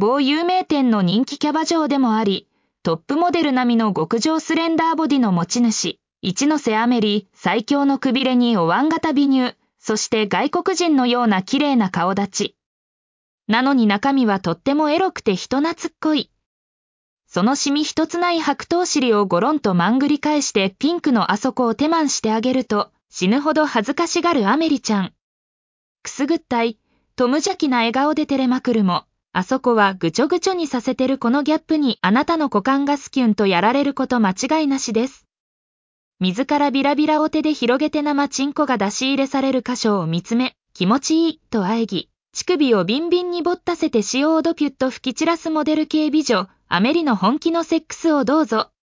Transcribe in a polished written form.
某有名店の人気キャバ嬢でもあり、トップモデル並みの極上スレンダーボディの持ち主、一ノ瀬アメリ、最強のくびれにお椀型美乳、そして外国人のような綺麗な顔立ち。なのに中身はとってもエロくて人懐っこい。そのシミ一つない白桃尻をゴロンとまんぐり返してピンクのあそこを手満してあげると、死ぬほど恥ずかしがるアメリちゃん。くすぐったい、と無邪気な笑顔で照れまくるも、あそこはぐちょぐちょにさせてるこのギャップにあなたの股間がスキュンとやられること間違いなしです。自らビラビラを手で広げて生チンコが出し入れされる箇所を見つめ、気持ちいいと喘ぎ、乳首をビンビンにぼったせて塩をドピュッと吹き散らすモデル系美女、アメリの本気のセックスをどうぞ。